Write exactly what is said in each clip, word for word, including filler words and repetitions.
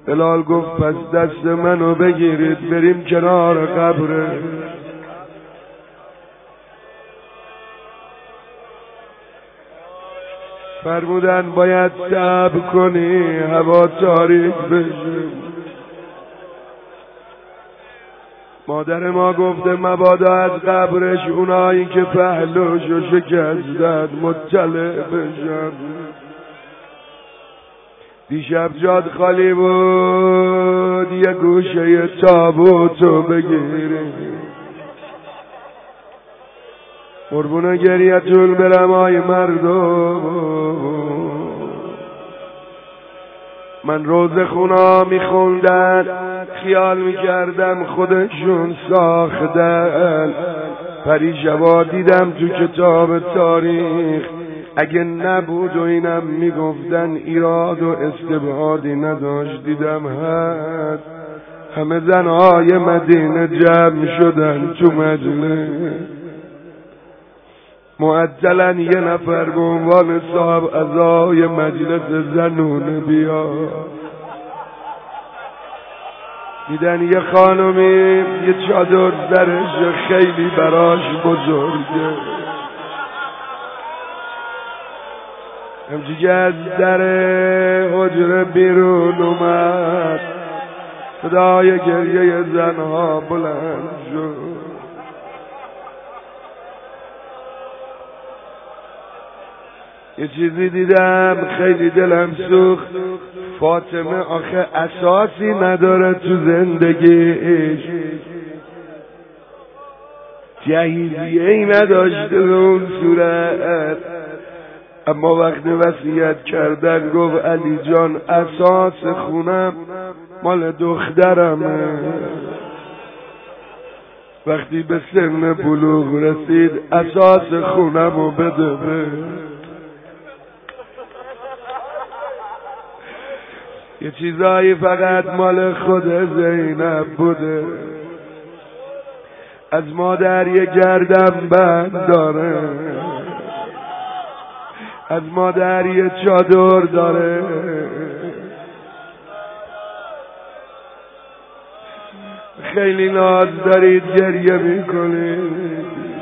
بلال گفت پس دست منو بگیرید بریم کنار قبره. فرمودن باید صبر کنی هوا تاریک بشه. مادر ما گفته مبادا از قبرش اونایی که پهلوشو شکستن مطلع بشن. دیشب جاد خالی بود یه گوشه تابوتو بگیری. قربون گریتون برم آی مردم. من روز خونا میخوندن خیال میکردم خودشون ساختن. پریشبا دیدم تو کتاب تاریخ اگه نبود و اینم میگفتن ایراد و استبعادی نداشت. دیدم هست همه زنهای مدینه جمع شدن تو مجلس. معجلا یه نفر به عنوان صاحب عزای مجلس زنونه بیا. دیدن یه خانمی یه چادر درش خیلی براش بزرگه. همچی از در حجره بیرون اومد صدای گریه زنها بلند شد. یه چیزی دیدم خیلی دلم سوخت. فاطمه آخه اساسی نداره تو زندگیش، جهیزیه ای نداشته به اون صورت، اما وقتی وصیت کردن گفت علی جان اساس خونم مال دخترمه. وقتی به سن بلوغ رسید اساس خونمو بده به. یه چیزایی فقط مال خود زینب بوده. از مادر یه گردن بند داره، از مادر یه چادر داره. خیلی ناز دارید گریه میکنید،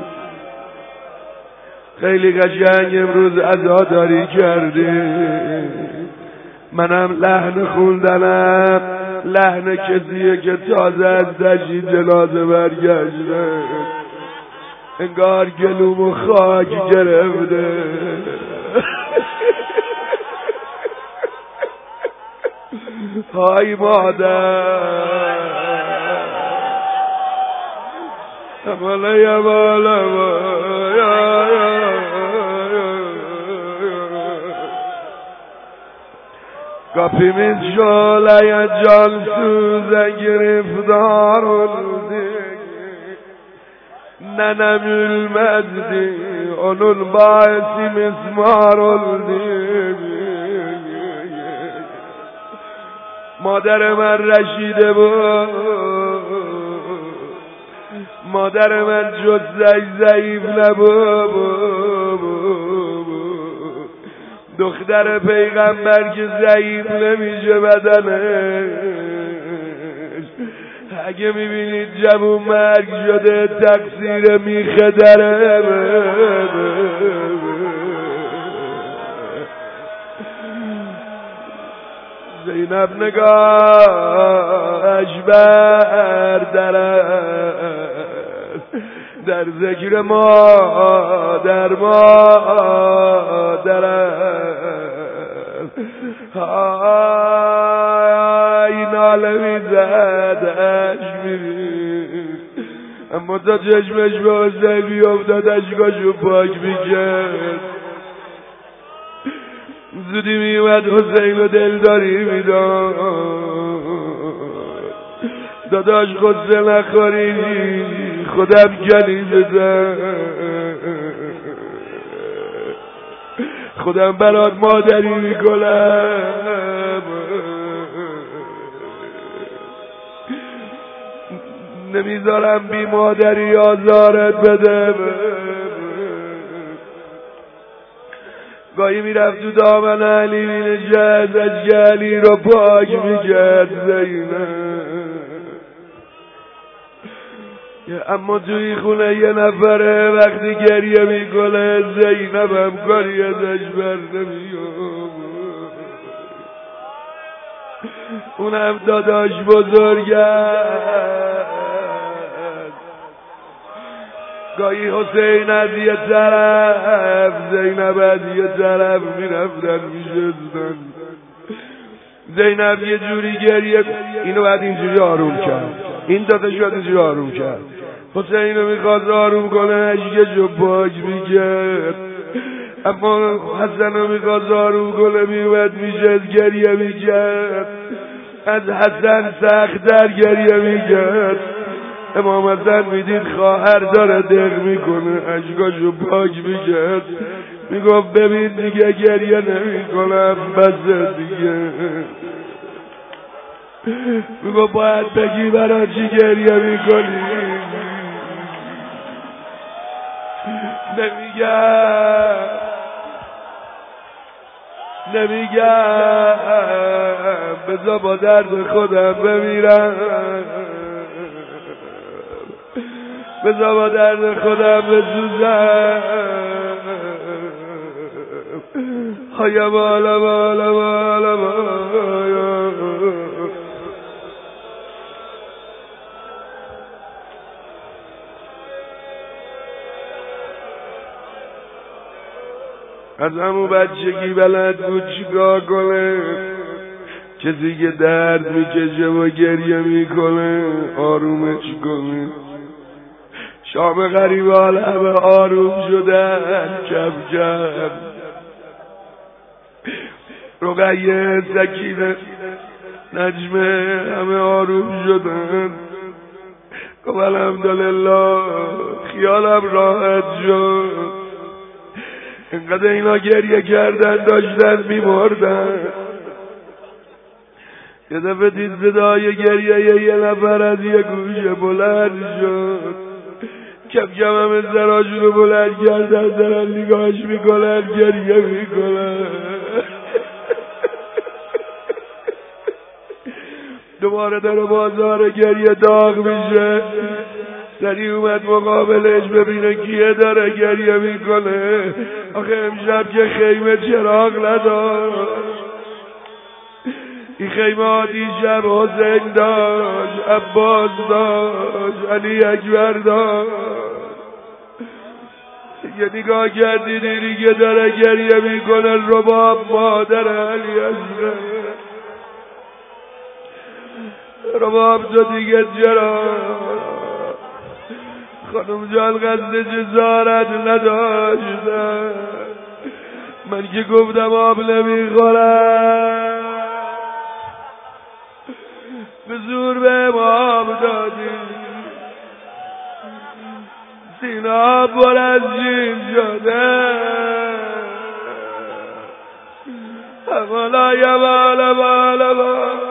خیلی قشنگ امروز عزاداری کردید. منم لحن خوندنم لحن کسیه که تازه از دشی جنازه برگشته، انگار گلومو خاک گرفته. های مادر امالا یا مالا یا یا کپیمیز شالای جان سوزه گرفتار دیگی ننم المجدی اونون باعثی مسمار دیگی. مادر من رشیده بود، مادر من جزش ضعیف نبود. دختر پیغمبر که ضعیف نمیشه بدنش. اگه میبینید جوون مرگ شده تقصیر میخه داره. زینب نگاهش بردرد در ذکر ما در ما درد. های ناله میزدش میرید، اما تا چشمش به حسین بیافتاد اشکاشو پاک میکرد. زودی میومد حسین و دلداری میداد. داداش خودسه نخوری خودم گلی بزن، خودم برات مادری میکنم. نمیذارم بی مادری آزارت بده. گاهی میرفت تو دامن علی مینشست اشک علی رو پاک میکرد زینب. اما توی خونه یه نفره وقتی گریه میکنه زینب هم کاری ازش بر نمیاد. اونم داداش بزرگم. گاهی حسین از یه طرف زینب از یه طرف میرفتن میشستن. زینب یه جوری گریه اینو بعد اینجوری آروم کرد، این داداش باید اینجوری آروم کرد. حسینو میخواد آروم کنه اشکشو پاک میکرد، اما حسنو میخواد آروم کنه میومد میشد گریه میکرد. از حسن سخت‌تر گریه میکرد. امام حسن میدید خواهر داره دق میکنه اشکاشو پاک میکرد، میگفت ببین دیگه گریه نمیکنم بسه دیگه. میگفت باید بگی برای چی گریه میکنی. نمیگم نمیگم بذار با درد خودم بمیرم، بذار با درد خودم بسوزم. هایا بالا بالا بالا بالا. از همون بچگی بلد بود چیکار کنه، کسی که درد میکشه و گریه میکنه آرومش کنه. شام غریبان همه آروم شدن کم کم. رقیه سکینه نجمه همه آروم شدن. گفت الحمدلله خیالم راحت شد. اینقدر اینا گریه کردن داشتن میمردن. یه دفعه دید صدای گریه یه نفر از یه گوشه بلند شد. کم کم همه سراشون رو بلند کردن دارن نگاهش میکنن گریه میکنن. دوباره داره بازار گریه داغ میشه. سری اومد مقابلش ببینه کیه داره گریه میکنه. آخه امشب که خیمه چراغ نداشت. این خیمه ها دیشب حسین داشت، عباس داشت، علی اکبر داشت. یه نگاه کردی دیدی که داره گریه میکنه رباب مادر علی اکبر. رباب تو دیگه چرا خانم جان قصد جزارت نداشتم، من که گفتم آب نمیخورم به زور به آب دادی. سینا پر از جین شده بالا یا بالا بالا بالا.